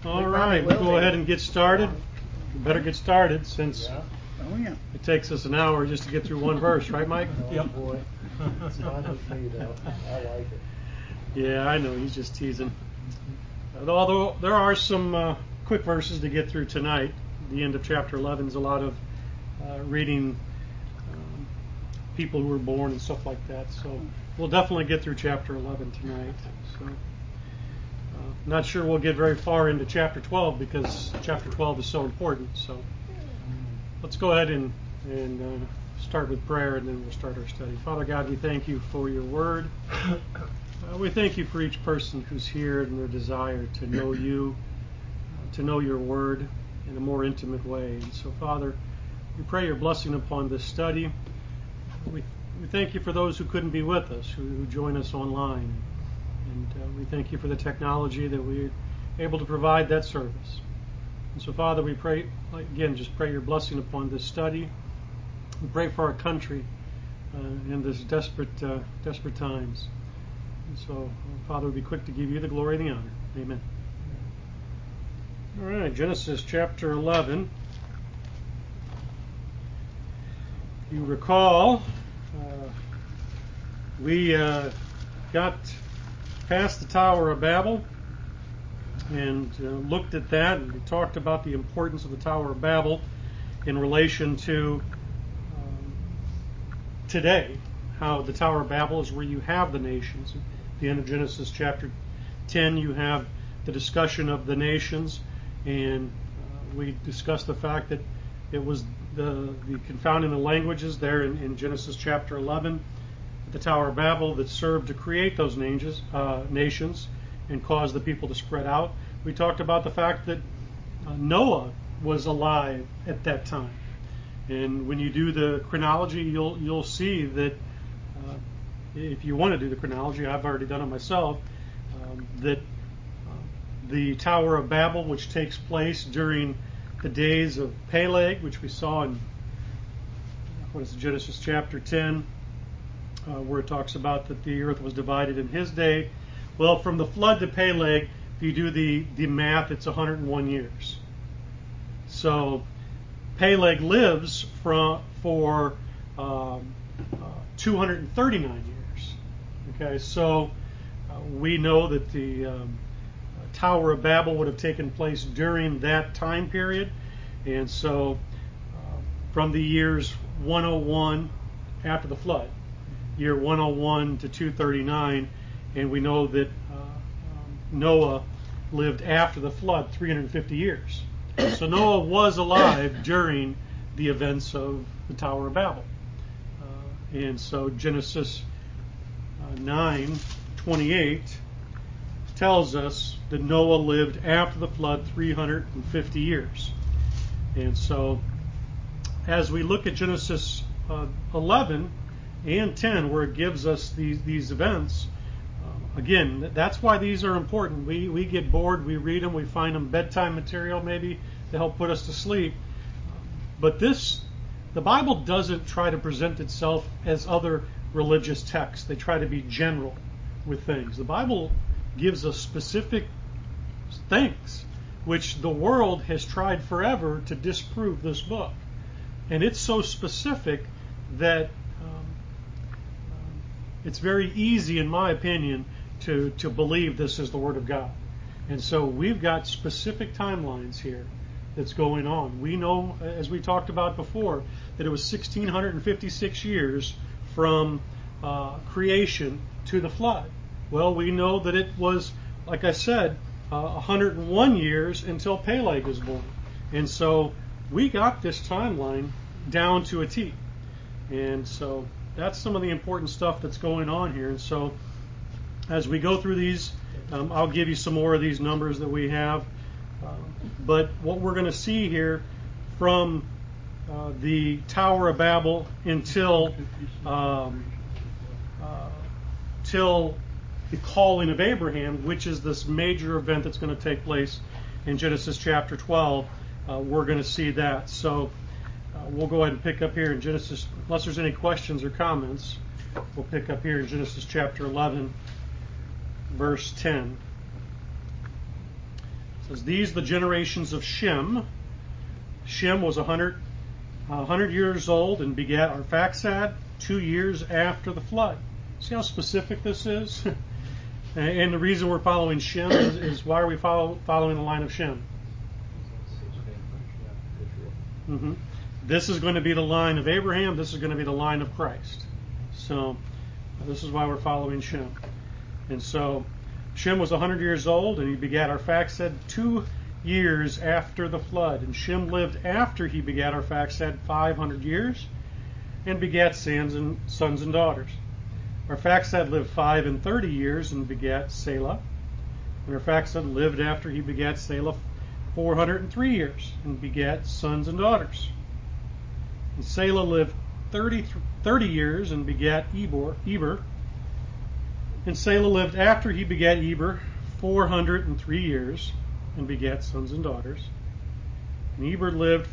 All right, we'll go ahead and get started. We better get started since it takes us an hour just to get through one verse, right, Mike? Yep. Boy. It's fine with me, though. I like it. Yeah, I know. He's just teasing. Although there are some quick verses to get through tonight. The end of chapter 11 is a lot of reading people who were born and stuff like that. So we'll definitely get through chapter 11 tonight. So not sure we'll get very far into chapter 12 because chapter 12 is so important. So let's go ahead and start with prayer, and then we'll start our study. Father God, we thank you for your word. We thank you for each person who's here and their desire to know you, to know your word in a more intimate way. And so, Father, we pray your blessing upon this study. We thank you for those who couldn't be with us, who join us online. And we thank you for the technology that we're able to provide that service. And so, Father, we pray, again, just pray your blessing upon this study. We pray for our country in this desperate times. And so, Father, we'll be quick to give you the glory and the honor. Amen. All right, Genesis chapter 11. You recall, we got past the Tower of Babel and looked at that, and we talked about the importance of the Tower of Babel in relation to today, how the Tower of Babel is where you have the nations. At the end of Genesis chapter 10, you have the discussion of the nations, and we discussed the fact that it was the confounding the languages there in Genesis chapter 11, the Tower of Babel, that served to create those nations and cause the people to spread out. We talked about the fact that Noah was alive at that time. And when you do the chronology, you'll see that if you want to do the chronology, I've already done it myself, that the Tower of Babel, which takes place during the days of Peleg, which we saw in Genesis chapter 10, where it talks about that the earth was divided in his day. Well, from the flood to Peleg, if you do the math, it's 101 years. So Peleg lives for 239 years. Okay, so we know that the Tower of Babel would have taken place during that time period, and so from the years 101 after the flood, year 101 to 239, and we know that Noah lived after the flood 350 years. So Noah was alive during the events of the Tower of Babel. And so Genesis 9:28 tells us that Noah lived after the flood 350 years. And so as we look at Genesis 11 and 10, where it gives us these events, again, that's why these are important. We get bored, we read them, we find them bedtime material maybe to help put us to sleep. But the Bible doesn't try to present itself as other religious texts. They try to be general with things. The Bible gives us specific things, which the world has tried forever to disprove this book. And it's so specific that it's very easy, in my opinion, to believe this is the Word of God. And so we've got specific timelines here that's going on. We know, as we talked about before, that it was 1,656 years from creation to the flood. Well, we know that it was, like I said, 101 years until Peleg was born. And so we got this timeline down to a T. And so that's some of the important stuff that's going on here. And so as we go through these, I'll give you some more of these numbers that we have. But what we're going to see here from the Tower of Babel until till the calling of Abraham, which is this major event that's going to take place in Genesis chapter 12, we're going to see that. So we'll go ahead and pick up here in Genesis, unless there's any questions or comments, we'll pick up here in Genesis chapter 11, verse 10. It says, these the generations of Shem. Shem was 100 years old and begat Arphaxad 2 years after the flood. See how specific this is? And the reason we're following Shem is why are we following the line of Shem? Mm-hmm. This is going to be the line of Abraham. This is going to be the line of Christ. So this is why we're following Shem. And so Shem was 100 years old, and he begat Arphaxad 2 years after the flood. And Shem lived after he begat Arphaxad 500 years, and begat sons and daughters. Arphaxad lived 35 years and begat Selah. And Arphaxad lived after he begat Selah 403 years and begat sons and daughters. And Selah lived 30 years and begat Eber. And Selah lived after he begat Eber 403 years and begat sons and daughters. And Eber lived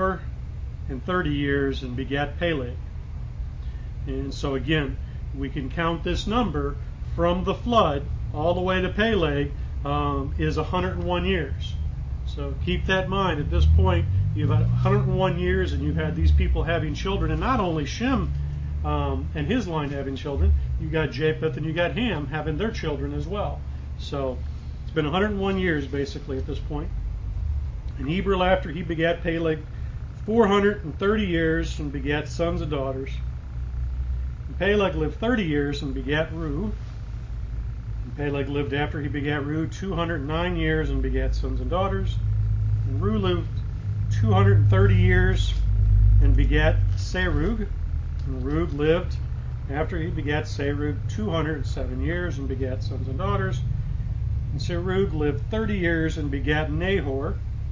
34 years and begat Peleg. And so again, we can count this number from the flood all the way to Peleg is 101 years. So keep that in mind. At this point, you've had 101 years and you've had these people having children, and not only Shem and his line having children, you got Japheth and you got Ham having their children as well. So it's been 101 years basically at this point. And Eber after he begat Peleg 430 years and begat sons and daughters. And Peleg lived 30 years and begat Reu. And Peleg lived after he begat Reu 209 years and begat sons and daughters. And Reu lived 230 years and begat Serug. And Reu lived after he begat Serug 207 years and begat sons and daughters. And Serug lived 30 years and begat Nahor.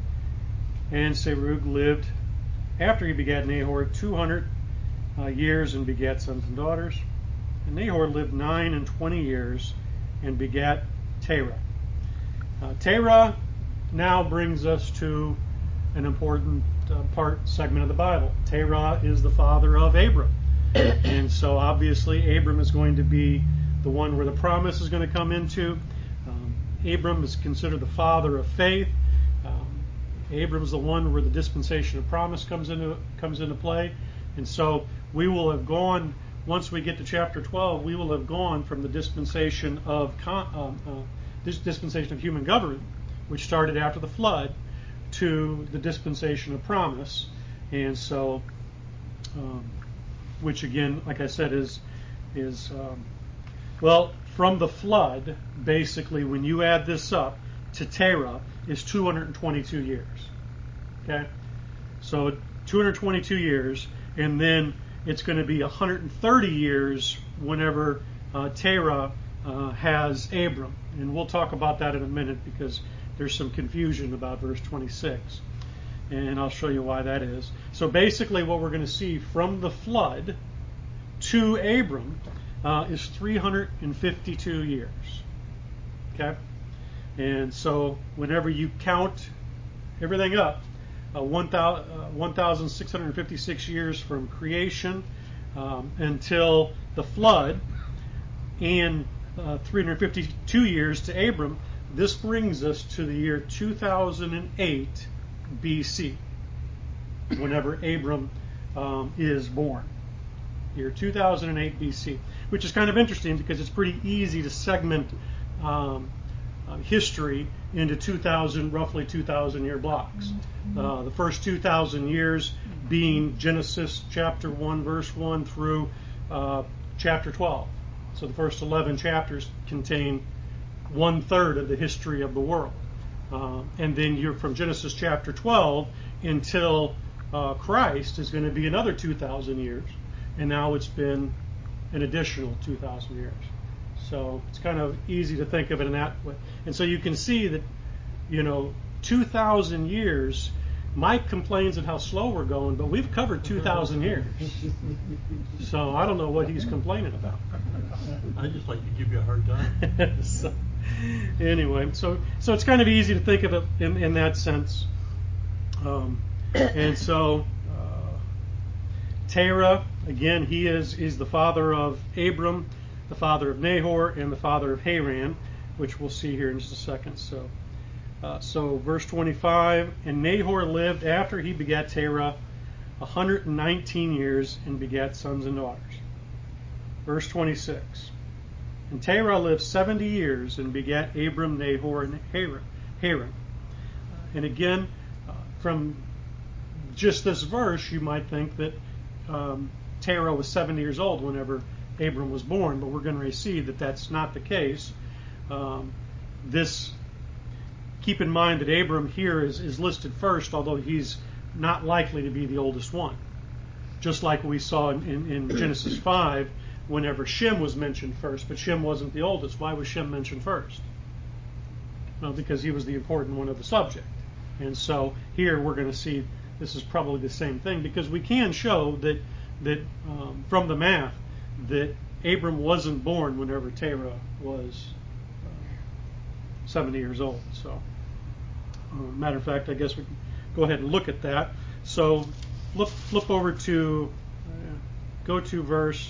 And Serug lived after he begat Nahor 200 years and begat sons and daughters. And Nahor lived 29 years and begat Terah. Terah now brings us to an important segment of the Bible. Terah is the father of Abram. And so obviously Abram is going to be the one where the promise is going to come into. Abram is considered the father of faith. Abram's the one where the dispensation of promise comes into play. And so we will have gone, once we get to chapter 12, we will have gone from the dispensation of human government, which started after the flood, to the dispensation of promise. And so, which again, like I said, is from the flood, basically, when you add this up to Terah, is 222 years. Okay? So 222 years, and then it's going to be 130 years whenever Terah has Abram. And we'll talk about that in a minute because there's some confusion about verse 26. And I'll show you why that is. So basically what we're going to see from the flood to Abram is 352 years. Okay? And so whenever you count everything up, 1,656 years from creation until the flood, and 352 years to Abram, this brings us to the year 2008 BC, whenever Abram is born. Year 2008 BC, which is kind of interesting because it's pretty easy to segment history into roughly 2,000 year blocks. The first 2,000 years being Genesis chapter 1 verse 1 through chapter 12. So the first 11 chapters contain 1/3 of the history of the world. And then you're from Genesis chapter 12 until Christ is going to be another 2,000 years. And now it's been an additional 2,000 years. So it's kind of easy to think of it in that way. And so you can see that, 2,000 years, Mike complains at how slow we're going, but we've covered 2,000 years. So I don't know what he's complaining about. I just like to give you a hard time. So, anyway, so it's kind of easy to think of it in that sense. And so Terah, again, he's the father of Abram, the father of Nahor, and the father of Haran, which we'll see here in just a second. So So verse 25, and Nahor lived after he begat Terah 119 years and begat sons and daughters. Verse 26, and Terah lived 70 years and begat Abram, Nahor, and Haran. And again, from just this verse, you might think that Terah was 70 years old whenever Abram was born, but we're going to see that that's not the case. Keep in mind that Abram here is listed first, although he's not likely to be the oldest one. Just like we saw in Genesis 5, whenever Shem was mentioned first, but Shem wasn't the oldest. Why was Shem mentioned first? Well, because he was the important one of the subject. And so here we're going to see this is probably the same thing, because we can show that from the math that Abram wasn't born whenever Terah was 70 years old. So, matter of fact, I guess we can go ahead and look at that. So, flip over to, go to verse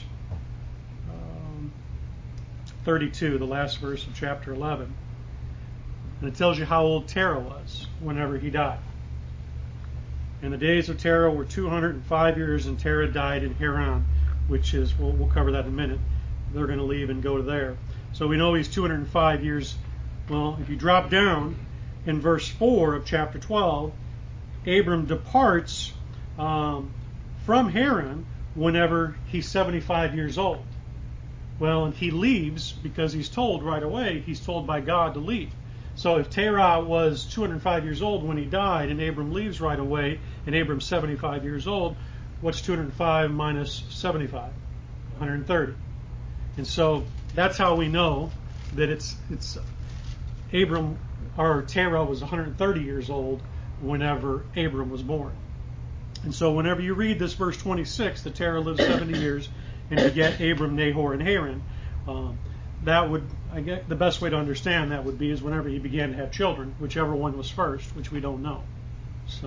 32, the last verse of chapter 11. And it tells you how old Terah was whenever he died. And the days of Terah were 205 years, and Terah died in Haran, which is, we'll cover that in a minute. They're going to leave and go to there. So we know he's 205 years. Well, if you drop down in verse 4 of chapter 12, Abram departs from Haran whenever he's 75 years old. Well, and he leaves because he's told right away, he's told by God to leave. So if Terah was 205 years old when he died, and Abram leaves right away, and Abram's 75 years old, what's 205 minus 75? 130. And so that's how we know that it's Abram, or Terah was 130 years old whenever Abram was born. And so whenever you read this verse 26, that Terah lived 70 years and begat Abram, Nahor, and Haran, that would, I guess, the best way to understand that would be is whenever he began to have children, whichever one was first, which we don't know. So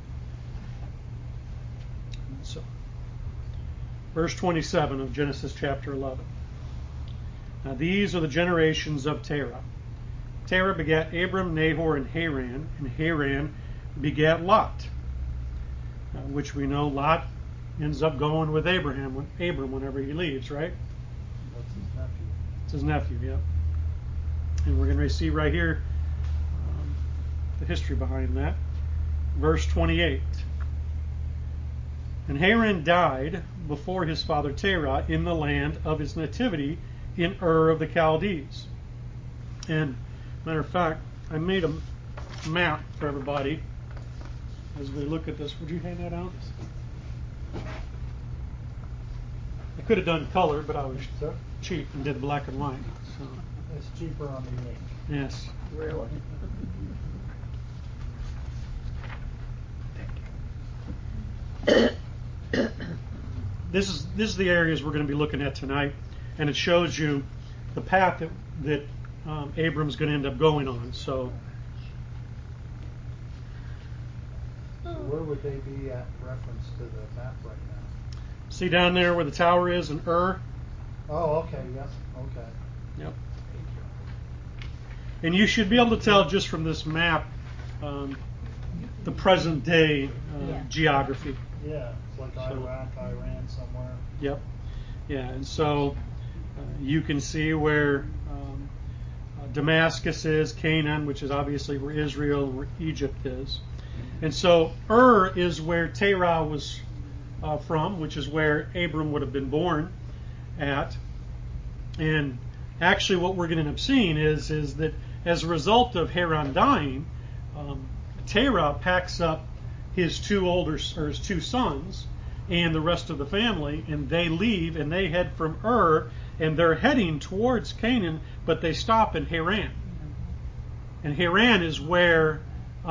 verse 27 of Genesis chapter 11. Now these are the generations of Terah. Terah begat Abram, Nahor, and Haran begat Lot, which we know Lot ends up going with Abram whenever he leaves, right? That's his nephew. It's his nephew, yeah. And we're going to see right here the history behind that. Verse 28. And Haran died before his father Terah in the land of his nativity in Ur of the Chaldees. And matter of fact, I made a map for everybody as we look at this. Would you hand that out? I could have done color, but I was cheap and did black and white. So It's cheaper on the ink. yes. Really? This is the areas we're going to be looking at tonight, and it shows you the path that Abram's going to end up going on. So where would they be at reference to the map right now? see down there where the tower is in Ur? Oh, okay, yes, okay. Yep. And you should be able to tell just from this map the present day geography. Yeah, it's like Iraq, Iran somewhere. Yep. Yeah, and so you can see where Damascus is, Canaan, which is obviously where Israel and where Egypt is. And so Ur is where Terah was from, which is where Abram would have been born at. And actually what we're going to end up seeing is that as a result of Haran dying, Terah packs up his two sons and the rest of the family, and they leave and they head from Ur, and they're heading towards Canaan, but they stop in Haran. And Haran is where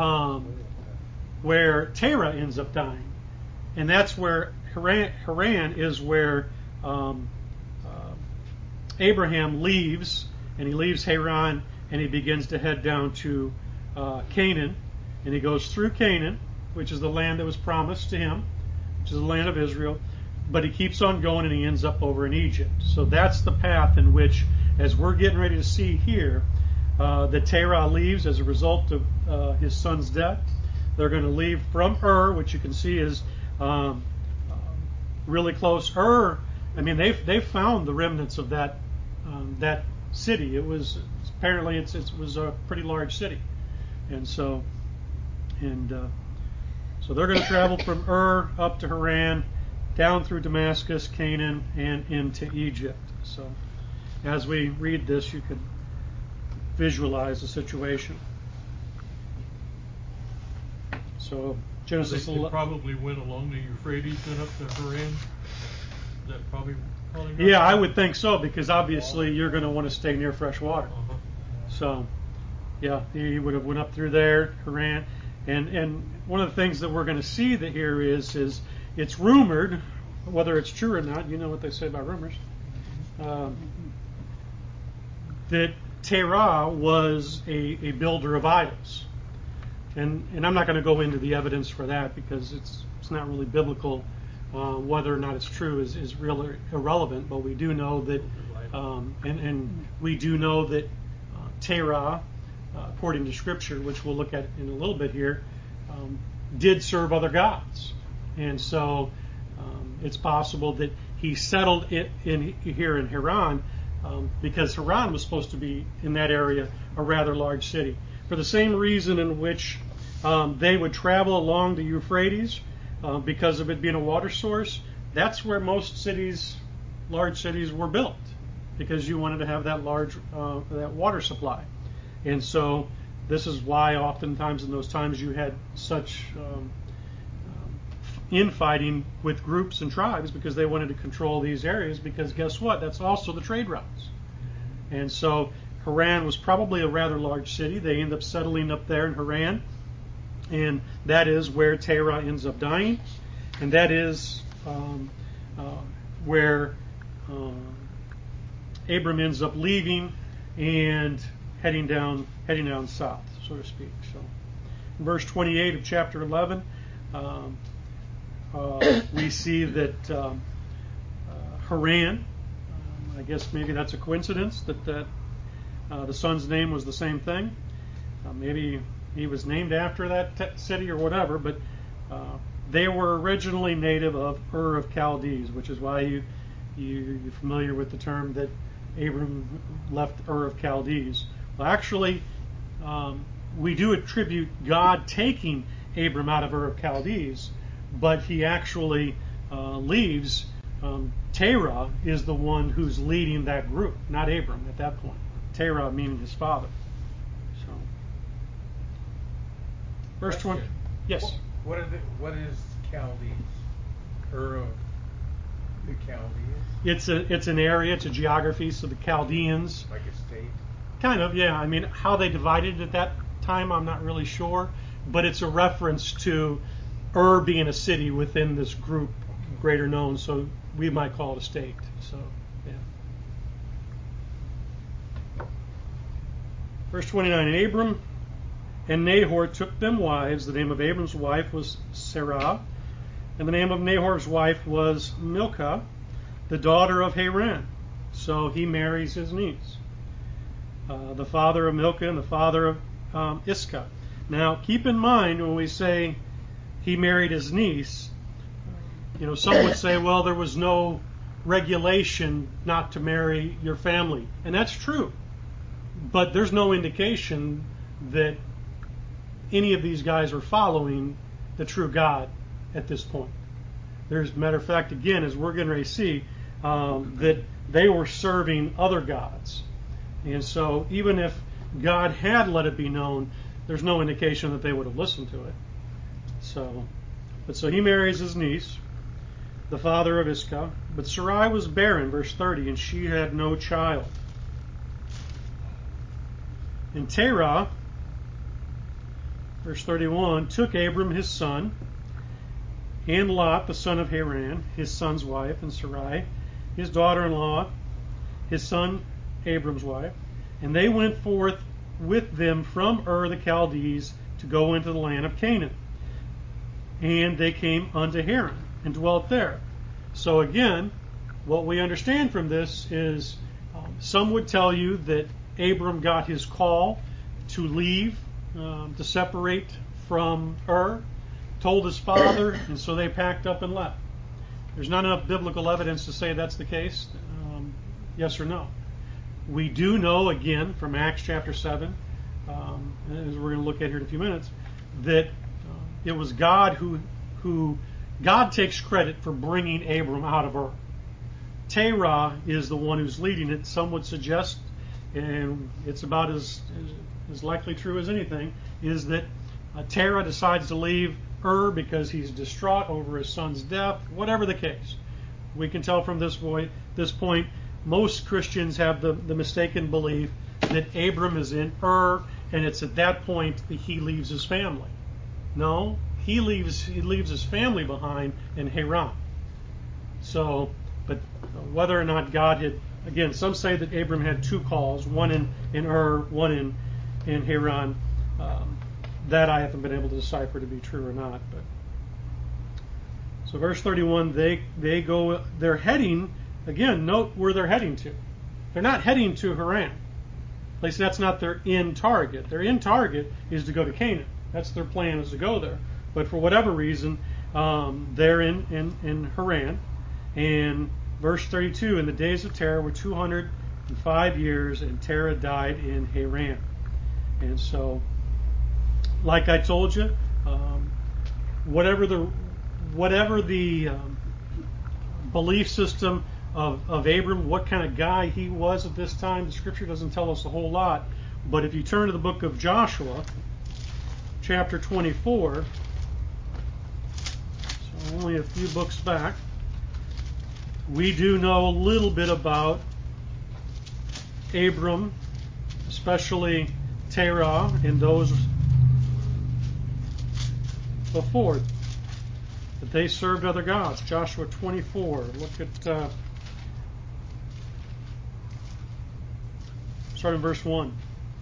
Terah ends up dying, and that's where Haran is where Abraham leaves, and he leaves Haran and he begins to head down to Canaan, and he goes through Canaan, which is the land that was promised to him, which is the land of Israel, but he keeps on going and he ends up over in Egypt. So that's the path in which, as we're getting ready to see here, that Terah leaves as a result of his son's death. They're going to leave from Ur, which you can see is really close. Ur, I mean, they've found the remnants of that city. It was apparently it was a pretty large city, and so they're going to travel from Ur up to Haran, down through Damascus, Canaan, and into Egypt. So as we read this, you can visualize the situation. So Genesis They probably went along the Euphrates and up to Haran. That probably yeah, I would think so, because obviously you're going to want to stay near fresh water. Uh-huh. So, yeah, he would have went up through there, Haran, and one of the things that we're going to see that here is it's rumored, whether it's true or not. You know what they say about rumors. That Terah was a builder of idols, and I'm not going to go into the evidence for that because it's not really biblical. Whether or not it's true is really irrelevant, but we do know that, and we do know that Terah, according to Scripture, which we'll look at in a little bit here, did serve other gods, and so it's possible that he settled it here in Haran, because Haran was supposed to be in that area a rather large city, for the same reason in which they would travel along the Euphrates. Because of it being a water source, that's where most cities, large cities, were built, because you wanted to have that large that water supply. And so this is why oftentimes in those times you had such infighting with groups and tribes, because they wanted to control these areas, because guess what? That's also the trade routes. And so Haran was probably a rather large city. They end up settling up there in Haran. And that is where Terah ends up dying, and that is where Abram ends up leaving and heading down south, so to speak. So, in verse 28 of chapter 11, we see that Haran. I guess maybe that's a coincidence that the son's name was the same thing. Maybe he was named after that city or whatever, but they were originally native of Ur of Chaldees, which is why you're familiar with the term that Abram left Ur of Chaldees. Well, actually, we do attribute God taking Abram out of Ur of Chaldees, but he actually leaves. Terah is the one who's leading that group, not Abram at that point. Terah meaning his father. So. Verse 20. Yes. What is Chaldees? Ur of the Chaldees? It's an area. It's a geography. So the Chaldeans. Like a state. Kind of, yeah. I mean, how they divided at that time, I'm not really sure, but it's a reference to Ur being a city within this group, greater known. So we might call it a state. So yeah. Verse 29. And Abram and Nahor took them wives. The name of Abram's wife was Sarah, and the name of Nahor's wife was Milcah, the daughter of Haran. So he marries his niece. The father of Milcah and the father of Iscah. Now, keep in mind when we say he married his niece, some would say, well, there was no regulation not to marry your family. And that's true. But there's no indication that any of these guys are following the true God at this point. There's, matter of fact, again, as we're going to see, that they were serving other gods. And so even if God had let it be known, there's no indication that they would have listened to it. So he marries his niece, the father of Iscah. But Sarai was barren, verse 30, and she had no child. And Terah, verse 31, took Abram his son, and Lot, the son of Haran, his son's wife, and Sarai, his daughter-in-law, his son Abram's wife, and they went forth with them from Ur the Chaldees to go into the land of Canaan. And they came unto Haran and dwelt there. So again, what we understand from this is some would tell you that Abram got his call to leave, to separate from Ur, told his father, and so they packed up and left. There's not enough biblical evidence to say that's the case, yes or no. We do know, again, from Acts chapter 7, as we're going to look at here in a few minutes, that it was God who God takes credit for bringing Abram out of Ur. Terah is the one who's leading it. Some would suggest, and it's about as likely true as anything, is that Terah decides to leave Ur because he's distraught over his son's death. Whatever the case, we can tell from this point, most Christians have the mistaken belief that Abram is in Ur, and it's at that point that he leaves his family. No, he leaves his family behind in Haran. So, but whether or not God had, again, some say that Abram had two calls, one in Ur, one in Haran. That I haven't been able to decipher to be true or not. But so verse 31, they're heading, again, note where they're heading to. They're not heading to Haran. At least that's not their end target. Their end target is to go to Canaan. That's their plan, is to go there. But for whatever reason, they're in Haran. And verse 32, in the days of Terah were 205 years, and Terah died in Haran. And so, like I told you, whatever the belief system of Abram, what kind of guy he was at this time, the Scripture doesn't tell us a whole lot. But if you turn to the book of Joshua, chapter 24, so only a few books back, we do know a little bit about Abram, especially Terah and those before, that they served other gods. Joshua 24. Look at start in verse 1.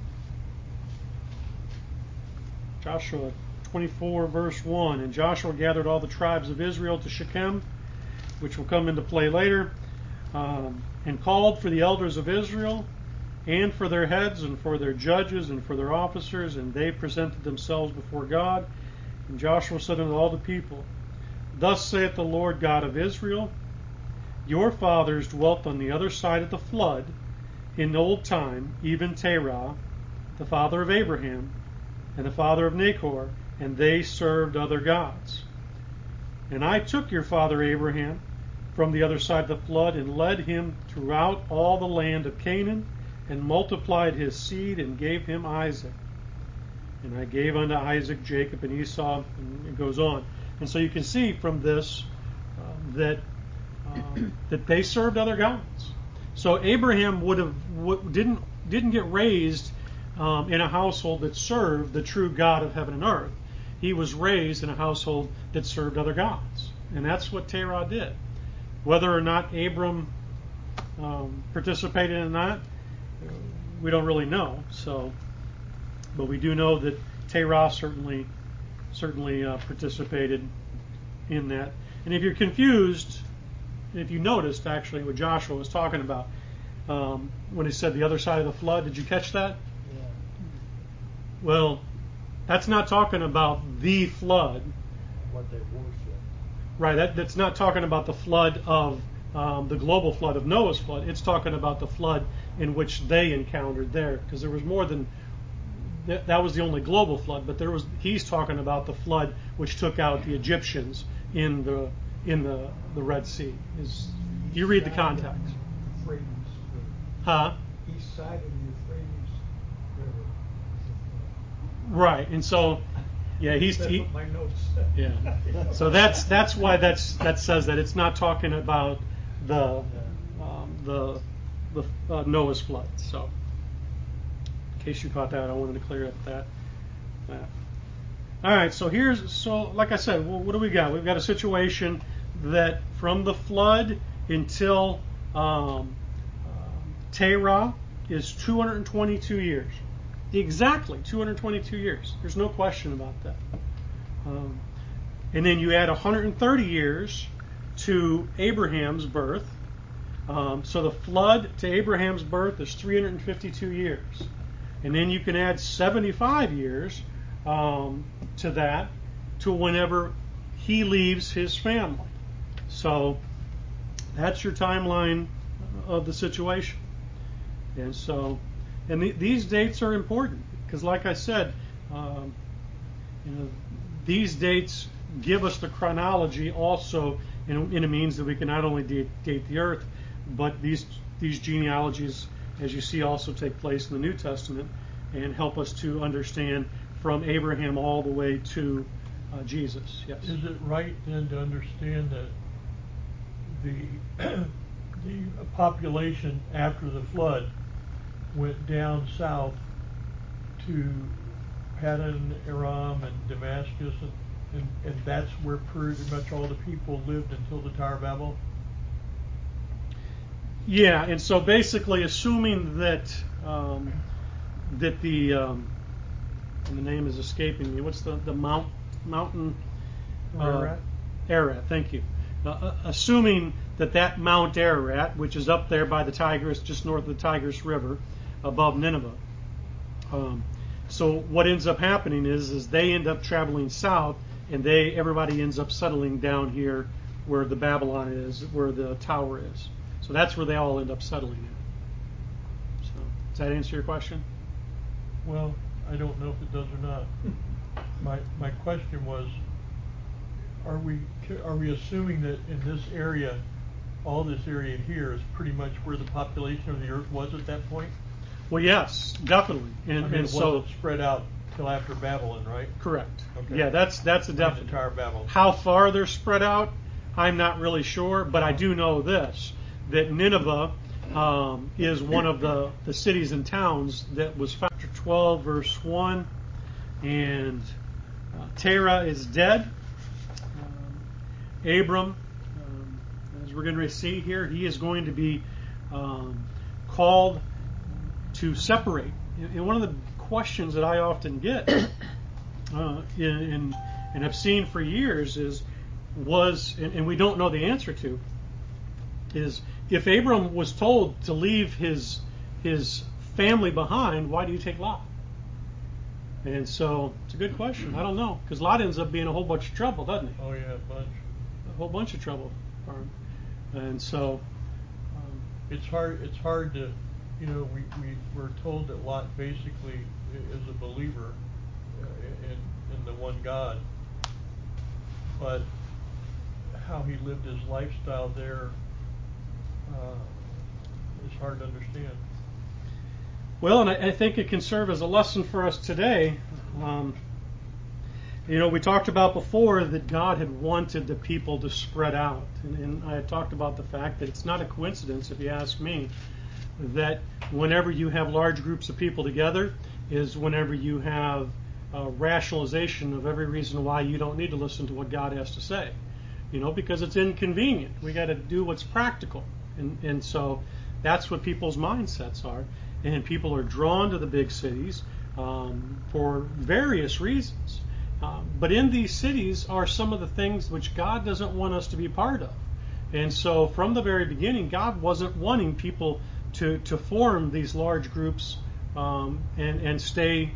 Joshua 24, verse 1. And Joshua gathered all the tribes of Israel to Shechem, which will come into play later, and called for the elders of Israel, and for their heads, and for their judges, and for their officers, and they presented themselves before God. And Joshua said unto all the people, Thus saith the Lord God of Israel, Your fathers dwelt on the other side of the flood in old time, even Terah, the father of Abraham, and the father of Nahor, and they served other gods. And I took your father Abraham from the other side of the flood, and led him throughout all the land of Canaan, and multiplied his seed, and gave him Isaac. And I gave unto Isaac Jacob and Esau, and it goes on. And so you can see from this that they served other gods. So Abraham didn't get raised in a household that served the true God of heaven and earth. He was raised in a household that served other gods, and that's what Terah did. Whether or not Abram participated in that, we don't really know. So. But we do know that Terah certainly participated in that. And if you're confused, if you noticed actually what Joshua was talking about when he said the other side of the flood, did you catch that? Yeah. Well, that's not talking about the flood. What they worship. Right, that's not talking about the flood of the global flood of Noah's flood. It's talking about the flood in which they encountered there, because there was more than that was the only global flood, but he's talking about the flood which took out the Egyptians in the Red Sea. You read the context. Euphrates River. Huh? East side of the Euphrates River. Right, and so yeah, That's what my notes said. Yeah. So that's why that says that it's not talking about the Noah's flood. So. In case you caught that, I wanted to clear up that. All right, so like I said, what do we got? We've got a situation that from the flood until Terah is 222 years. Exactly 222 years. There's no question about that. And then you add 130 years to Abraham's birth, So the flood to Abraham's birth is 352 years. And then you can add 75 years to that, to whenever he leaves his family. So that's your timeline of the situation. And so, these dates are important because, like I said, these dates give us the chronology also in a means that we can not only date the earth, but these genealogies, as you see, also take place in the New Testament and help us to understand from Abraham all the way to Jesus. Yes. Is it right then to understand that the population after the flood went down south to Paddan Aram and Damascus, and that's where pretty much all the people lived until the Tower of Babel? Yeah, and so basically, assuming that that and the name is escaping me. What's the mountain? Ararat. Ararat. Thank you. Assuming that Mount Ararat, which is up there by the Tigris, just north of the Tigris River, above Nineveh. So what ends up happening is they end up traveling south, and everybody ends up settling down here where the Babylon is, where the tower is. So that's where they all end up settling in. So does that answer your question? Well, I don't know if it does or not. My question was, are we assuming that in this area, all this area here is pretty much where the population of the earth was at that point? Well, yes, definitely. And it so wasn't spread out till after Babylon, right? Correct. Okay. Yeah, that's a definite. The Tower of Babel. How far they're spread out, I'm not really sure, but I do know this, that Nineveh is one of the cities and towns that was chapter 12, verse 1, and Terah is dead. Abram, as we're going to see here, he is going to be called to separate. And one of the questions that I often get and have seen for years and we don't know the answer to, is if Abram was told to leave his family behind, why do you take Lot? And so it's a good question. I don't know, because Lot ends up being a whole bunch of trouble, doesn't he? Oh yeah, a bunch. A whole bunch of trouble for him. And so it's hard to, we're told that Lot basically is a believer in the one God, but how he lived his lifestyle there is hard to understand. Well, and I think it can serve as a lesson for us today. We talked about before that God had wanted the people to spread out. And I had talked about the fact that it's not a coincidence, if you ask me, that whenever you have large groups of people together is whenever you have a rationalization of every reason why you don't need to listen to what God has to say. Because it's inconvenient. We got to do what's practical. And so that's what people's mindsets are. And people are drawn to the big cities for various reasons. But in these cities are some of the things which God doesn't want us to be part of. And so from the very beginning, God wasn't wanting people to form these large groups and stay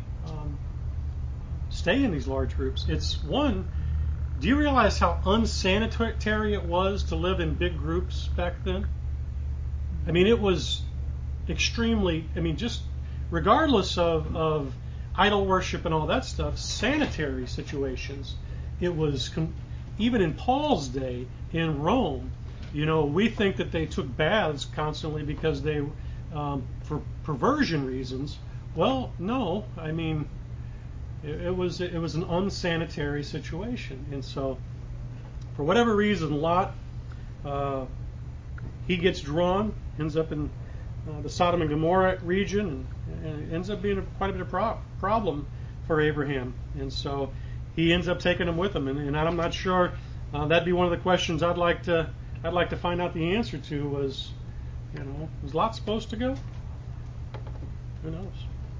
in these large groups. It's one, do you realize how unsanitary it was to live in big groups back then? I mean, it was extremely, just regardless of idol worship and all that stuff, sanitary situations, it was, even in Paul's day in Rome, we think that they took baths constantly because they, for perversion reasons. Well, no, it was an unsanitary situation. And so, for whatever reason, Lot, he gets drawn, ends up in the Sodom and Gomorrah region, and it ends up being quite a bit of problem for Abraham. And so he ends up taking them with him. And I'm not sure. That'd be one of the questions I'd like to find out the answer to. Was Lot supposed to go? Who knows?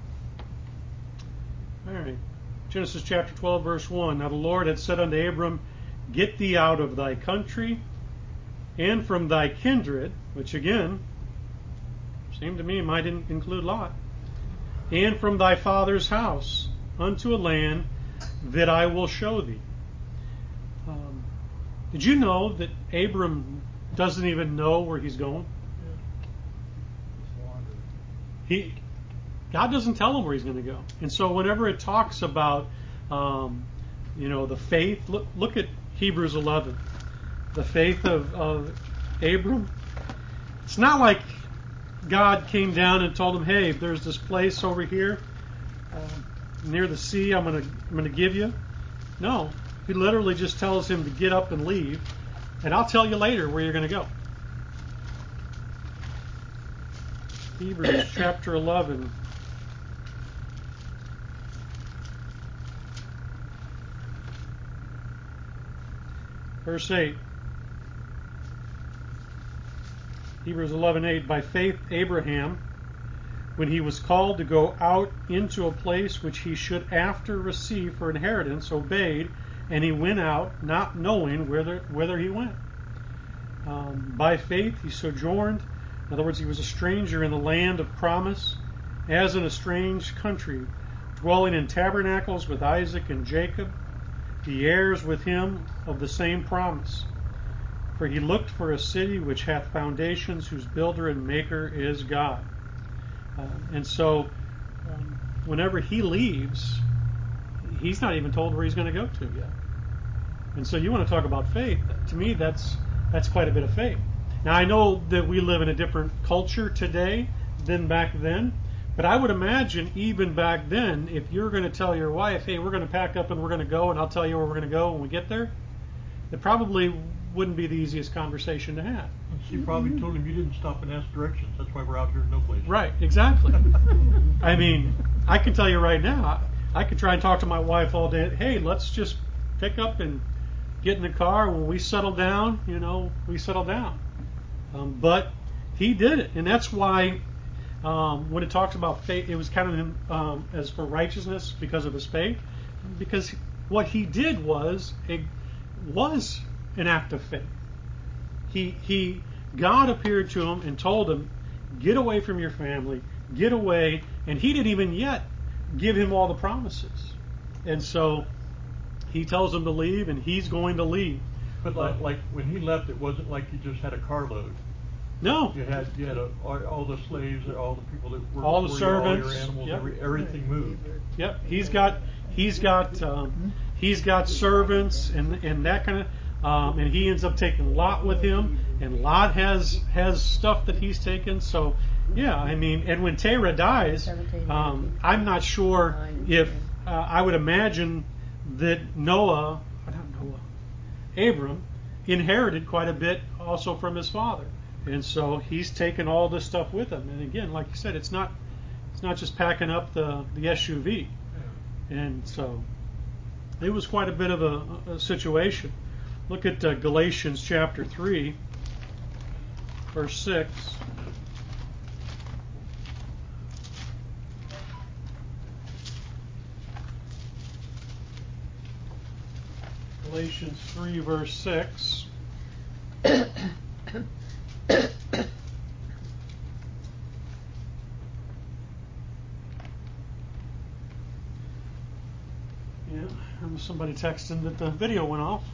All right. Genesis chapter 12, verse 1. Now the Lord had said unto Abram, Get thee out of thy country, and from thy kindred, which again seemed to me might include Lot, and from thy father's house unto a land that I will show thee. Did you know that Abram doesn't even know where he's going? God doesn't tell him where he's going to go. And so whenever it talks about the faith, look at Hebrews 11. The faith of Abram. It's not like God came down and told him, hey, there's this place over here near the sea I'm going to give you. No, he literally just tells him to get up and leave, and I'll tell you later where you're going to go. Hebrews chapter 11. Verse 8. Hebrews 11:8. By faith Abraham, when he was called to go out into a place which he should after receive for inheritance, obeyed, and he went out, not knowing whither he went. By faith he sojourned. In other words, he was a stranger in the land of promise, as in a strange country, dwelling in tabernacles with Isaac and Jacob, the heirs with him of the same promise. For he looked for a city which hath foundations, whose builder and maker is God. And so, whenever he leaves, he's not even told where he's going to go to yet. And so, you want to talk about faith? To me, that's quite a bit of faith. Now, I know that we live in a different culture today than back then, but I would imagine even back then, if you're going to tell your wife, hey, we're going to pack up and we're going to go, and I'll tell you where we're going to go when we get there, it probably wouldn't be the easiest conversation to have. She probably told him, you didn't stop and ask directions. That's why we're out here in no place. Right, exactly. I mean, I can tell you right now, I could try and talk to my wife all day. Hey, let's just pick up and get in the car. When we settle down, we settle down. But he did it. And that's why when it talks about faith, it was counted him as for righteousness because of his faith. Because what he did was an act of faith. God appeared to him and told him, get away from your family, get away, and he didn't even yet give him all the promises. And so he tells him to leave, and he's going to leave. But like when he left, it wasn't like he just had a carload. No. You had all the slaves, all the people that worked all the for servants, you, all your animals, yep. Everything moved. Yep, he's got servants and that kind of. And he ends up taking Lot with him, and Lot has stuff that he's taken. So, yeah, I mean, and when Terah dies, I'm not sure if I would imagine that Abram inherited quite a bit also from his father, and so he's taken all this stuff with him. And again, like you said, it's not just packing up the SUV, and so it was quite a bit of a situation. Look at Galatians chapter 3, verse 6. Galatians 3, verse 6. Yeah, there was somebody texting that the video went off.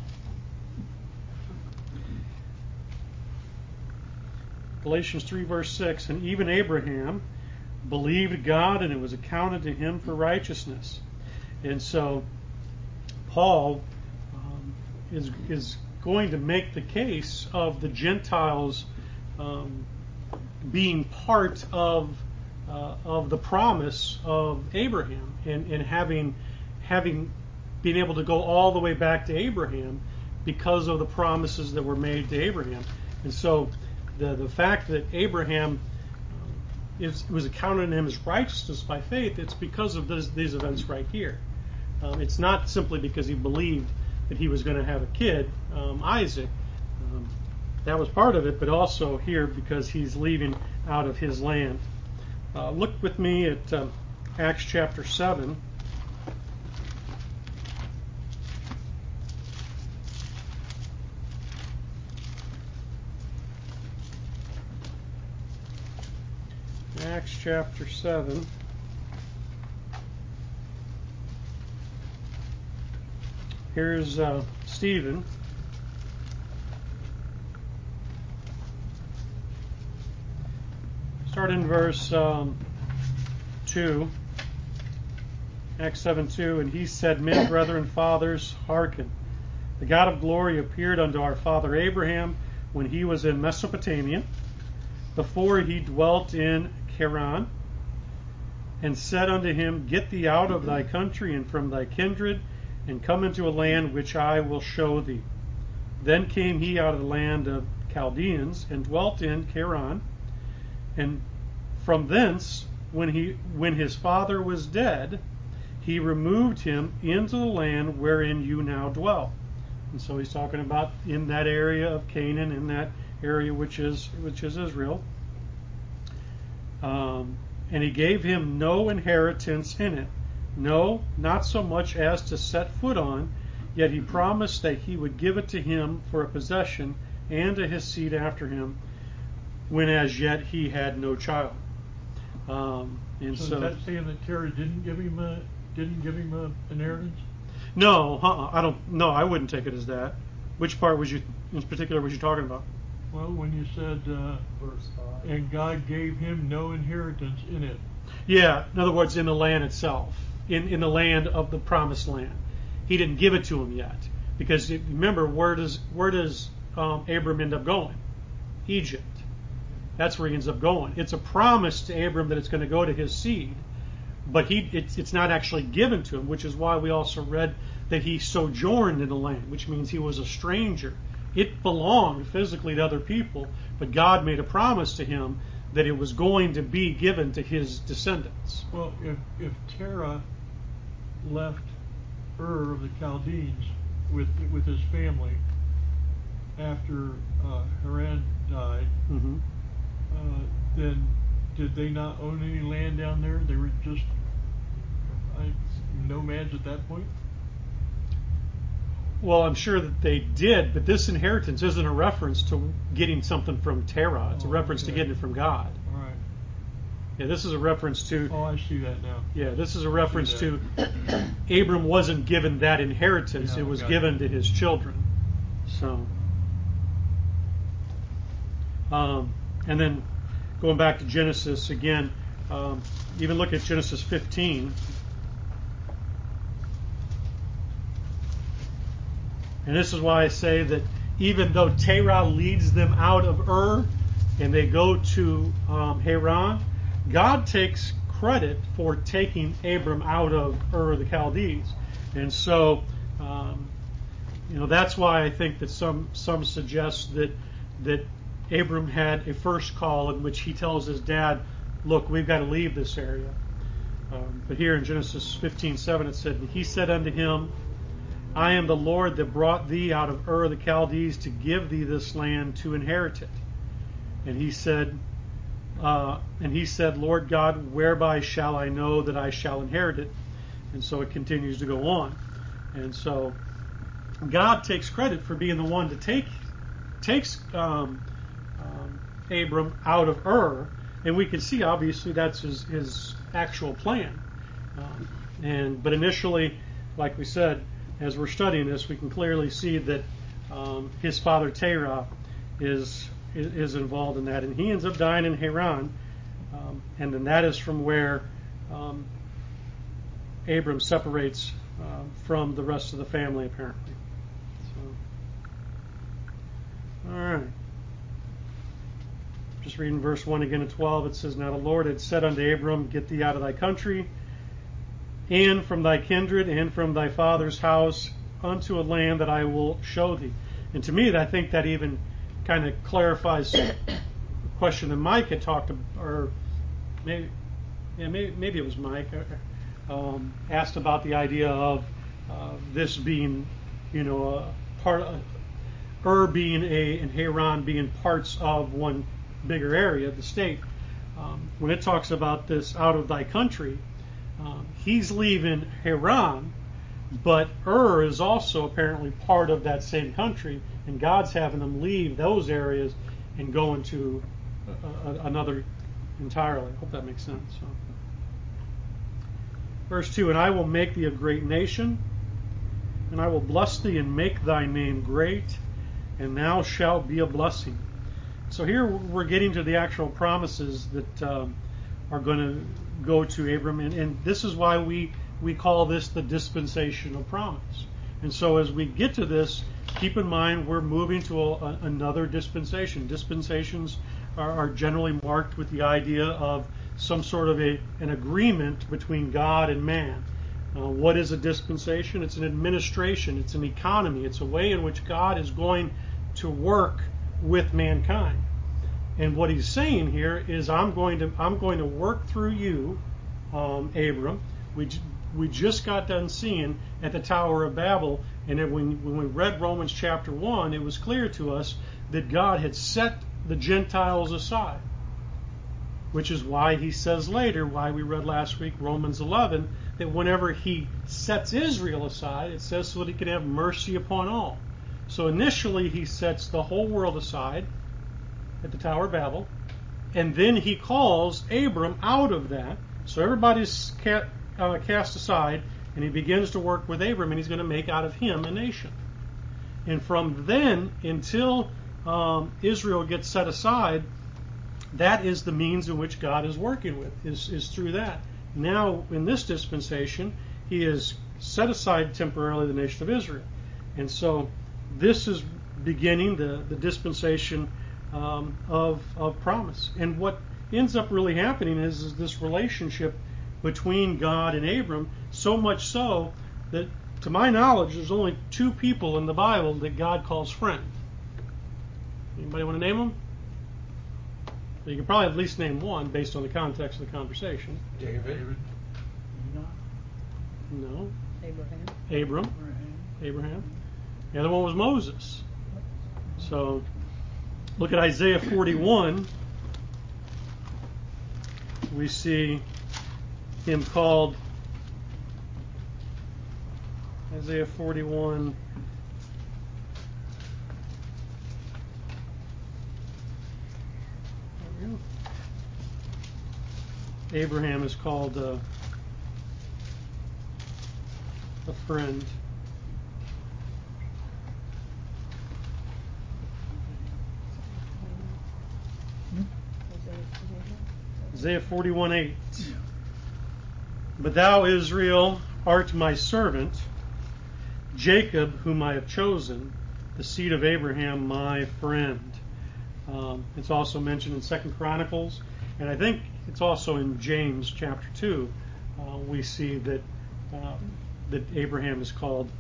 Galatians 3, verse 6, and even Abraham believed God, and it was accounted to him for righteousness. And so Paul is going to make the case of the Gentiles being part of the promise of Abraham, and having been able to go all the way back to Abraham because of the promises that were made to Abraham. And so the fact that Abraham was accounted to him as righteousness by faith, it's because of these events right here. It's not simply because he believed that he was going to have a kid, Isaac. That was part of it, but also here because he's leaving out of his land. Look with me at Acts chapter 7. Acts chapter 7. Here's Stephen. Start in verse 2. Acts 7:2. And he said, Men, brethren, fathers, hearken. The God of glory appeared unto our father Abraham when he was in Mesopotamia, before he dwelt in Charan, and said unto him, Get thee out of thy country and from thy kindred, and come into a land which I will show thee. Then came he out of the land of Chaldeans, and dwelt in Charan, and from thence, when his father was dead, he removed him into the land wherein you now dwell. And so he's talking about in that area of Canaan, in that area which is Israel. And he gave him no inheritance in it, no, not so much as to set foot on, yet he promised that he would give it to him for a possession and to his seed after him, when as yet he had no child. So is that saying that Terah didn't give him a inheritance? No, I don't. No, I wouldn't take it as that. Which part was you, in particular, was you talking about? Well, when you said, Verse 5. and God gave him no inheritance in it. Yeah, in other words, in the land itself, in the land of the promised land. He didn't give it to him yet, because remember, where does Abram end up going? Egypt. That's where he ends up going. It's a promise to Abram that it's going to go to his seed, but it's not actually given to him, which is why we also read that he sojourned in the land, which means he was a stranger. It belonged physically to other people, but God made a promise to him that it was going to be given to his descendants. Well, if Terah left Ur of the Chaldeans with his family after Haran died, Mm-hmm. Then did they not own any land down there? They were just nomads at that point? Well, I'm sure that they did, but this inheritance isn't a reference to getting something from Terah. It's a reference to getting it from God. All right. Yeah, this is a reference to. Oh, I see that now. Yeah, this is a reference to Abram wasn't given that inheritance; Yeah, it was okay. given to his children. So, and then going back to Genesis again, even look at Genesis 15. And this is why I say that even though Terah leads them out of Ur and they go to Haran, God takes credit for taking Abram out of Ur of the Chaldees. And so, that's why I think that some suggest that Abram had a first call in which he tells his dad, look, we've got to leave this area. But here in Genesis 15:7 it said, and he said unto him, I am the Lord that brought thee out of Ur of the Chaldees to give thee this land to inherit it. And he said, Lord God, whereby shall I know that I shall inherit it? And so it continues to go on. And so God takes credit for being the one that takes Abram out of Ur, and we can see obviously that's his actual plan. But initially, like we said, as we're studying this, we can clearly see that his father Terah is involved in that, and he ends up dying in Haran, and then that is from where Abram separates from the rest of the family, apparently. So, all right. Just reading verse 1 again at 12, it says, Now the Lord had said unto Abram, Get thee out of thy country, and from thy kindred, and from thy father's house, unto a land that I will show thee. And to me, I think that even kind of clarifies a question that Mike had talked about, or maybe it was Mike, asked about the idea of this being, part of Ur being and Haran being parts of one bigger area, the state. When it talks about this out of thy country, he's leaving Haran, but Ur is also apparently part of that same country, and God's having them leave those areas and go into another entirely. I hope that makes sense. So. Verse 2, and I will make thee a great nation, and I will bless thee and make thy name great, and thou shalt be a blessing. So here we're getting to the actual promises that are going to go to Abram, and this is why we call this the dispensational promise. And so as we get to this, keep in mind we're moving to another dispensation. Dispensations are generally marked with the idea of some sort of an agreement between God and man. What is a dispensation? It's an administration. It's an economy. It's a way in which God is going to work with mankind. And what he's saying here is, I'm going to work through you, Abram. We just got done seeing at the Tower of Babel, and when we read Romans chapter 1, it was clear to us that God had set the Gentiles aside, which is why he says later, why we read last week Romans 11, that whenever he sets Israel aside, it says so that he can have mercy upon all. So initially he sets the whole world aside at the Tower of Babel, and then he calls Abram out of that. So everybody's cast aside, and he begins to work with Abram, and he's going to make out of him a nation. And from then until Israel gets set aside, that is the means in which God is working with, is through that. Now, in this dispensation, he has set aside temporarily the nation of Israel. And so this is beginning the dispensation of promise. And what ends up really happening is this relationship between God and Abram, so much so that, to my knowledge, there's only two people in the Bible that God calls friend. Anybody want to name them? You can probably at least name one based on the context of the conversation. David. No. Abraham. Abraham. The other one was Moses. So look at Isaiah 41. We see him called, Isaiah 41. Abraham is called a friend. Isaiah 41:8. But thou, Israel, art my servant, Jacob, whom I have chosen, the seed of Abraham, my friend. It's also mentioned in 2 Chronicles, and I think it's also in James chapter 2. We see that Abraham is called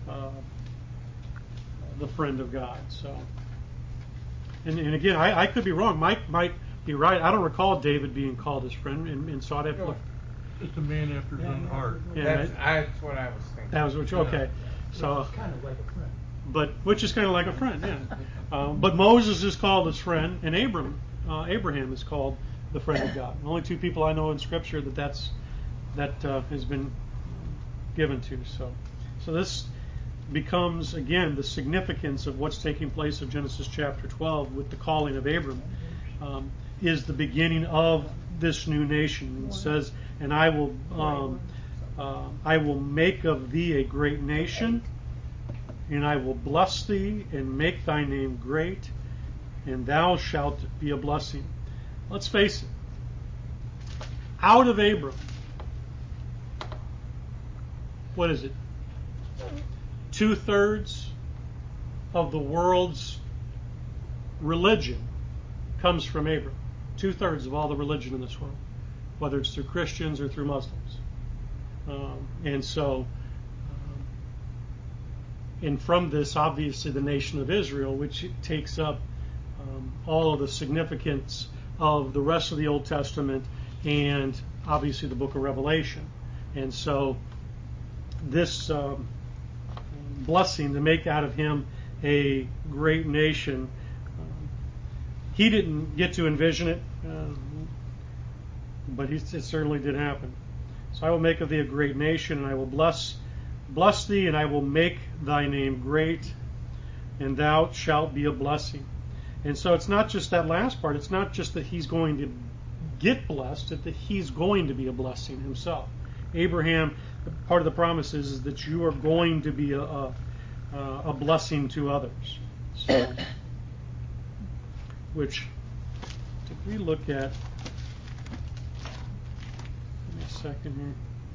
the friend of God. So, and again, I could be wrong. Mike might be right. I don't recall David being called his friend, and so I'd have to look. Just a man after his own heart. Yeah, That's what I was thinking. that was what you, okay. So kind of like a friend. which is kind of like a friend, yeah. But Moses is called his friend, and Abraham is called the friend of God. The only two people I know in Scripture that has been given to. So this becomes, again, the significance of what's taking place of Genesis chapter 12 with the calling of Abram, is the beginning of this new nation. It says, and I will make of thee a great nation, and I will bless thee and make thy name great, and thou shalt be a blessing. Let's face it. Out of Abram, what is it? 2/3 of the world's religion comes from Abram. 2/3 of all the religion in this world, whether it's through Christians or through Muslims. And from this, obviously, the nation of Israel, which takes up all of the significance of the rest of the Old Testament and obviously the book of Revelation. And so this blessing to make out of him a great nation, he didn't get to envision it, but it certainly did happen. So I will make of thee a great nation, and I will bless thee, and I will make thy name great, and thou shalt be a blessing. And so it's not just that last part. It's not just that he's going to get blessed, that he's going to be a blessing himself. Abraham, part of the promise is that you are going to be a blessing to others. So, which, if we look at, give me a second here.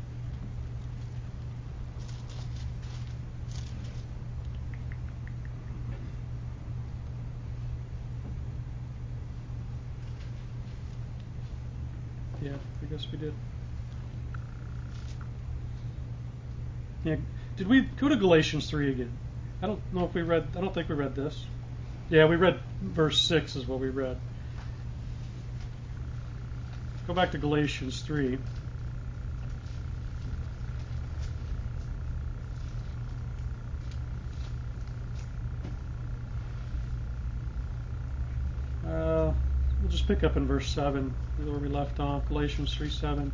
Yeah, I guess we did. Yeah, did we go to Galatians 3 again? I don't know if we read. I don't think we read this. Yeah, we read verse 6 is what we read. Go back to Galatians 3. We'll just pick up in verse 7, where we left off, Galatians 3:7.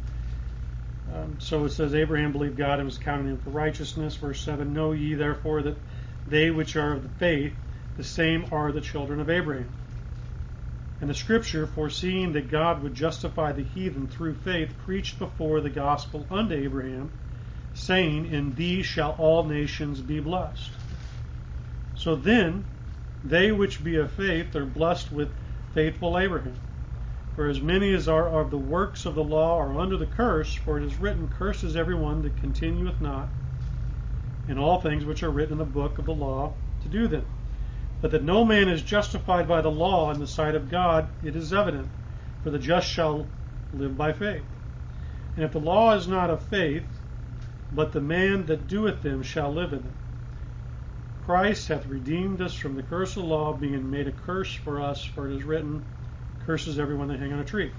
So it says, Abraham believed God and was counted him for righteousness. Verse 7, know ye therefore that they which are of the faith, the same are the children of Abraham. And the scripture, foreseeing that God would justify the heathen through faith, preached before the gospel unto Abraham, saying, in thee shall all nations be blessed. So then, they which be of faith are blessed with faithful Abraham. For as many as are of the works of the law are under the curse, for it is written, cursed is every one that continueth not in all things which are written in the book of the law to do them. But that no man is justified by the law in the sight of God, it is evident, for the just shall live by faith. And if the law is not of faith, but the man that doeth them shall live in it. Christ hath redeemed us from the curse of the law, being made a curse for us, for it is written, curses everyone that hang on a tree.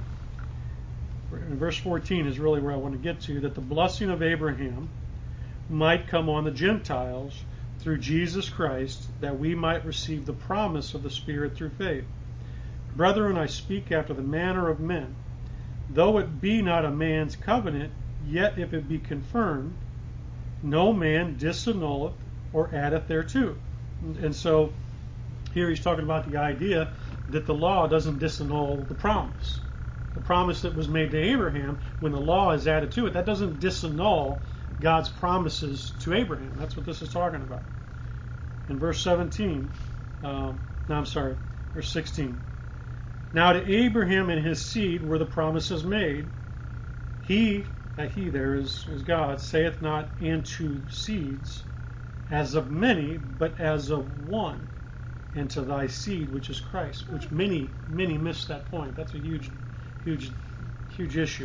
And verse 14 is really where I want to get to, that the blessing of Abraham might come on the Gentiles through Jesus Christ, that we might receive the promise of the Spirit through faith. Brethren, I speak after the manner of men. Though it be not a man's covenant, yet if it be confirmed, no man disannulleth or addeth thereto. And so here he's talking about the idea that the law doesn't disannul the promise. The promise that was made to Abraham, when the law is added to it, that doesn't disannul God's promises to Abraham. That's what this is talking about. In verse 17, verse 16. Now to Abraham and his seed were the promises made. He, that he there is God, saith not and to seeds, as of many, but as of one, and to thy seed, which is Christ, which many miss that point. That's a huge issue.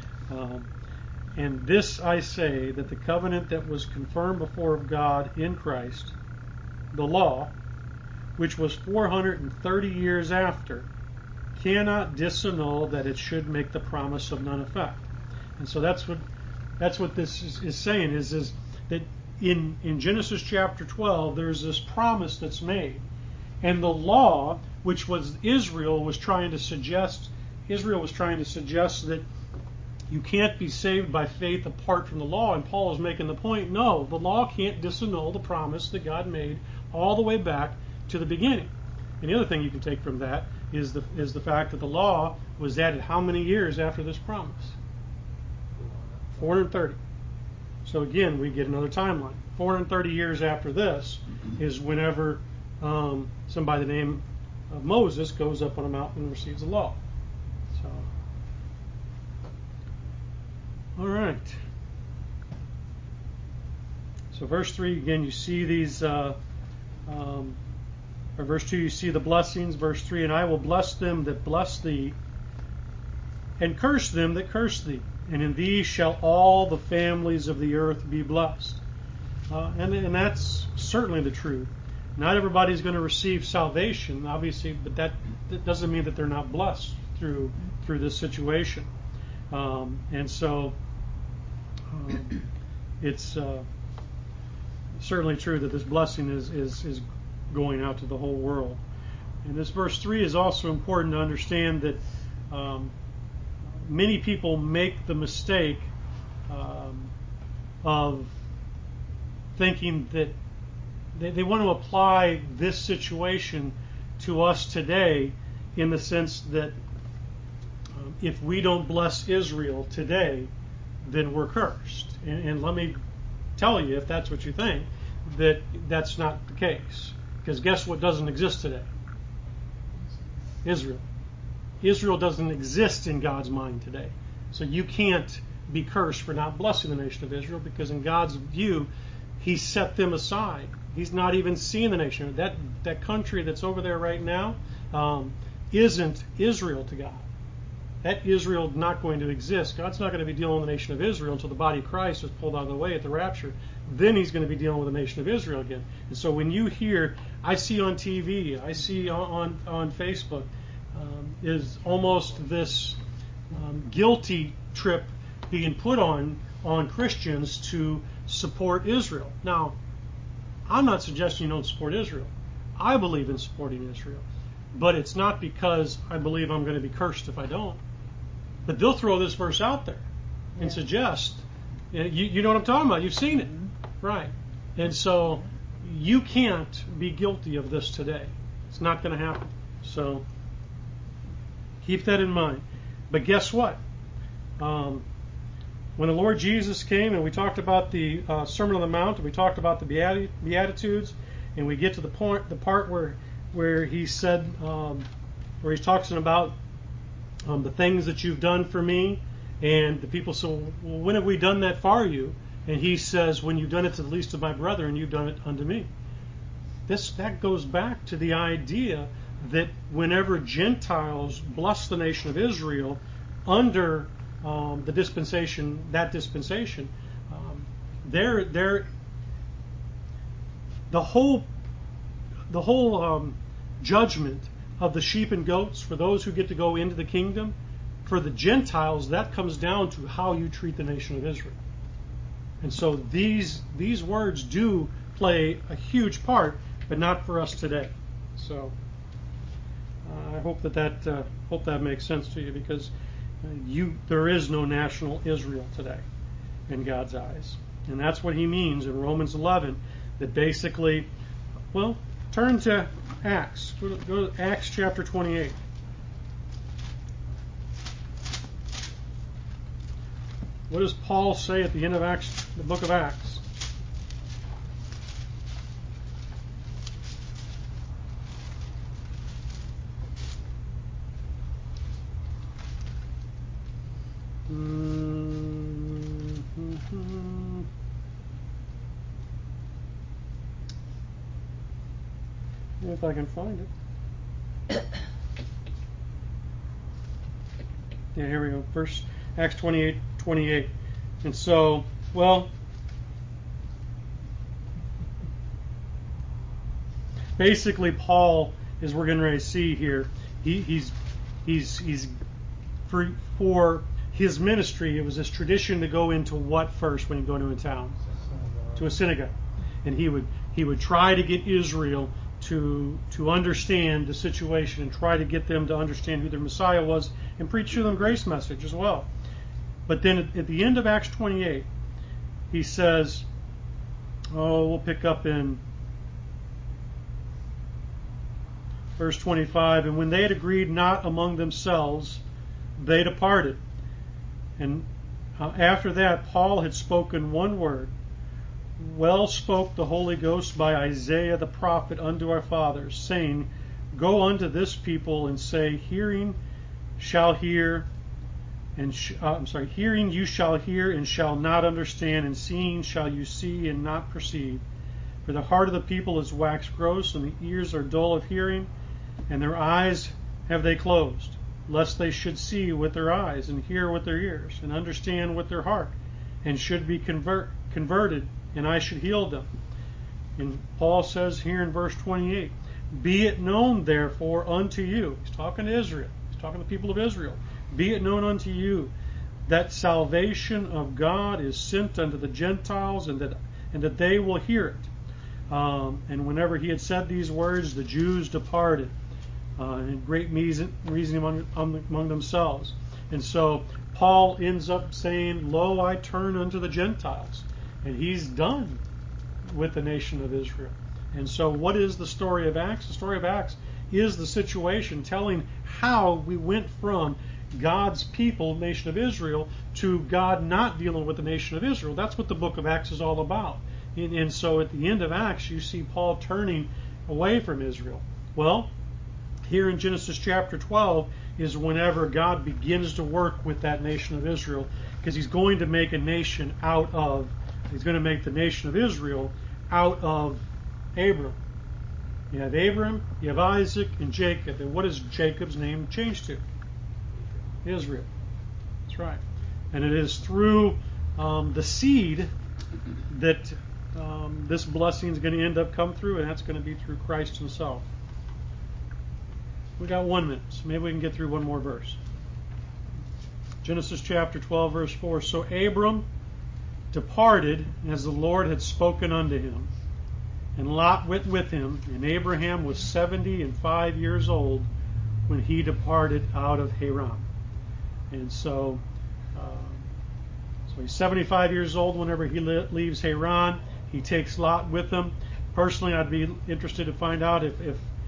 And this I say, that the covenant that was confirmed before of God in Christ, the law, which was 430 years after, cannot disannul that it should make the promise of none effect. And so that's what this is saying, is that in Genesis chapter 12, there's this promise that's made. And the law, which was Israel was trying to suggest that you can't be saved by faith apart from the law. And Paul is making the point, no, the law can't disannul the promise that God made all the way back to the beginning. And the other thing you can take from that is the fact that the law was added how many years after this promise? 430. So again, we get another timeline. 430 years after this is whenever somebody by the name of Moses goes up on a mountain and receives the law. So, all right. So verse 3, again, you see these, or verse 2, you see the blessings. Verse 3, and I will bless them that bless thee, and curse them that curse thee. And in thee shall all the families of the earth be blessed. And that's certainly the truth. Not everybody's going to receive salvation, obviously, but that doesn't mean that they're not blessed through this situation. And so it's certainly true that this blessing is going out to the whole world. And this verse 3 is also important to understand that many people make the mistake of thinking that they want to apply this situation to us today, in the sense that if we don't bless Israel today, then we're cursed. And let me tell you, if that's what you think, that that's not the case. Because guess what doesn't exist today? Israel. Israel doesn't exist in God's mind today. So you can't be cursed for not blessing the nation of Israel, because in God's view, He set them aside. He's not even seeing the nation. That country that's over there right now isn't Israel to God. That Israel is not going to exist. God's not going to be dealing with the nation of Israel until the body of Christ is pulled out of the way at the rapture. Then He's going to be dealing with the nation of Israel again. And so when you hear, I see on TV, I see on Facebook, is almost this guilty trip being put on Christians to support Israel. Now, I'm not suggesting you don't support Israel. I believe in supporting Israel. But it's not because I believe I'm going to be cursed if I don't. But they'll throw this verse out there and suggest, you know what I'm talking about. You've seen it. Right. And so you can't be guilty of this today. It's not going to happen. So keep that in mind. But guess what? When the Lord Jesus came and we talked about the Sermon on the Mount, and we talked about the Beatitudes, and we get to the part where He said, where He's talking about the things that you've done for me, and the people say, well, when have we done that for you? And He says, when you've done it to the least of my brethren, you've done it unto me. That goes back to the idea that whenever Gentiles bless the nation of Israel under the dispensation, the whole judgment of the sheep and goats for those who get to go into the kingdom, for the Gentiles, that comes down to how you treat the nation of Israel. And so these words do play a huge part, but not for us today. So I hope that makes sense to you, because there is no national Israel today in God's eyes. And that's what He means in Romans 11, that basically, well, turn to Acts. Go to Acts chapter 28. What does Paul say at the end of Acts, the book of Acts? If I can find it. Yeah, here we go. Verse Acts 28:28. And so, well, basically Paul, as we're getting ready to see here, he's for his ministry, it was his tradition to go into what first when you go to a town? To a synagogue. And he would try to get Israel to understand the situation and try to get them to understand who their Messiah was and preach to them grace message as well. But then at the end of Acts 28, he says, we'll pick up in verse 25, and when they had agreed not among themselves, they departed. And after that, Paul had spoken one word. Well spoke the Holy Ghost by Isaiah the prophet unto our fathers, saying, Go unto this people and say, hearing shall hear, and hearing you shall hear and shall not understand, and seeing shall you see and not perceive. For the heart of the people is waxed gross, and the ears are dull of hearing, and their eyes have they closed, lest they should see with their eyes, and hear with their ears, and understand with their heart, and should be converted, and I should heal them. And Paul says here in verse 28, Be it known therefore unto you, he's talking to Israel, he's talking to the people of Israel, be it known unto you that salvation of God is sent unto the Gentiles, and that they will hear it. And whenever he had said these words, the Jews departed in great reasoning among themselves. And so Paul ends up saying, Lo, I turn unto the Gentiles. And he's done with the nation of Israel. And so what is the story of Acts? The story of Acts is the situation telling how we went from God's people, nation of Israel, to God not dealing with the nation of Israel. That's what the book of Acts is all about. And so at the end of Acts, you see Paul turning away from Israel. Well, here in Genesis chapter 12 is whenever God begins to work with that nation of Israel, because he's going to make a nation he's going to make the nation of Israel out of Abram. You have Abram, you have Isaac, and Jacob. And what is Jacob's name changed to? Israel. That's right. And it is through the seed that this blessing is going to end up come through, and that's going to be through Christ himself. We got 1 minute, so maybe we can get through one more verse. Genesis chapter 12, verse 4. So Abram departed as the Lord had spoken unto him, and Lot went with him, and Abraham was 75 years old when he departed out of Haran. And so he's 75 years old whenever he leaves Haran. He takes Lot with him. Personally, I'd be interested to find out if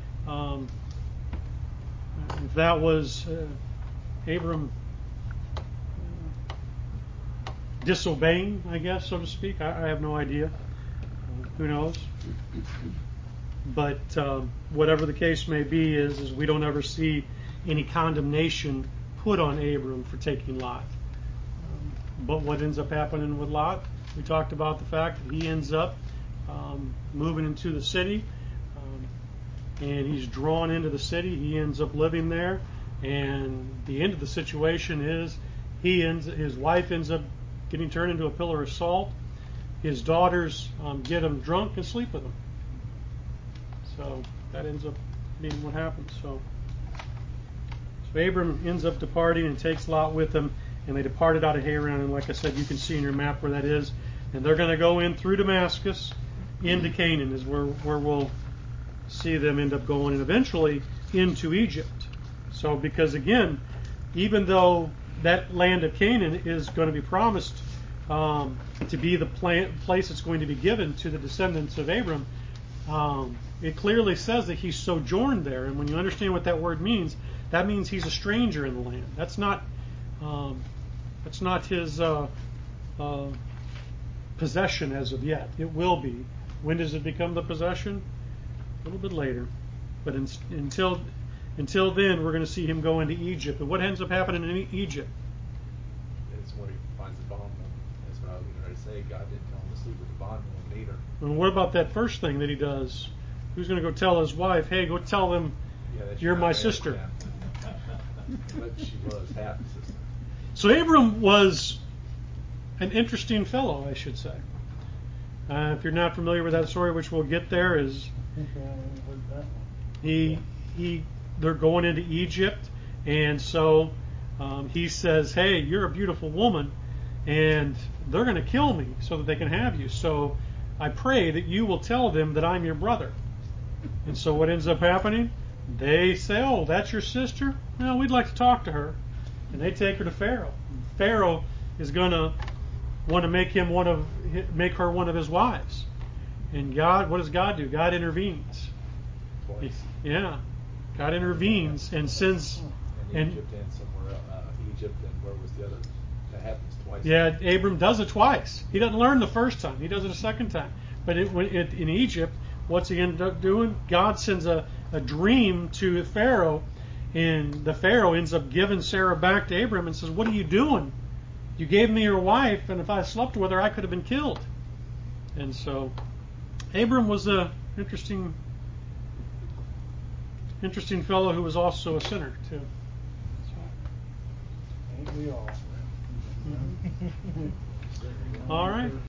that was Abram disobeying, I guess, so to speak. I have no idea. Who knows? But whatever the case may be, is we don't ever see any condemnation put on Abram for taking Lot. But what ends up happening with Lot? We talked about the fact that he ends up moving into the city, and he's drawn into the city. He ends up living there, and the end of the situation is his wife ends up getting turned into a pillar of salt. His daughters get him drunk and sleep with him. So that ends up being what happens. So Abram ends up departing and takes Lot with him, and they departed out of Haran. And like I said, you can see in your map where that is. And they're going to go in through Damascus into Canaan is where we'll see them end up going, and eventually into Egypt. So because again, even though that land of Canaan is going to be promised to be the place that's going to be given to the descendants of Abram, it clearly says that he's sojourned there. And when you understand what that word means, that means he's a stranger in the land. That's not his possession as of yet. It will be. When does it become the possession? A little bit later. But until then, we're going to see him go into Egypt. And what ends up happening in Egypt? It's where he finds the bondwoman. That's what I was going to say. God didn't tell him to sleep with the bondwoman either. And what about that first thing that he does? Who's going to go tell his wife, hey, go tell them you're my sister? But she was half sister. So Abram was an interesting fellow, I should say. If you're not familiar with that story, which we'll get there, is they're going into Egypt, and so he says, hey, you're a beautiful woman, and they're going to kill me so that they can have you. So I pray that you will tell them that I'm your brother. And so what ends up happening? They say, oh, that's your sister? Well, we'd like to talk to her. And they take her to Pharaoh. Pharaoh is going to want to make her one of his wives. And God, what does God do? God intervenes. Twice. Yeah. God intervenes and sends. And Egypt and somewhere Egypt, and where was the other? That happens twice. Yeah, Abram does it twice. He doesn't learn the first time. He does it a second time. But in Egypt, what's he end up doing? God sends a dream to Pharaoh, and the Pharaoh ends up giving Sarah back to Abram and says, what are you doing? You gave me your wife, and if I slept with her, I could have been killed. And so Abram was an interesting fellow who was also a sinner, too. Ain't we all? All right.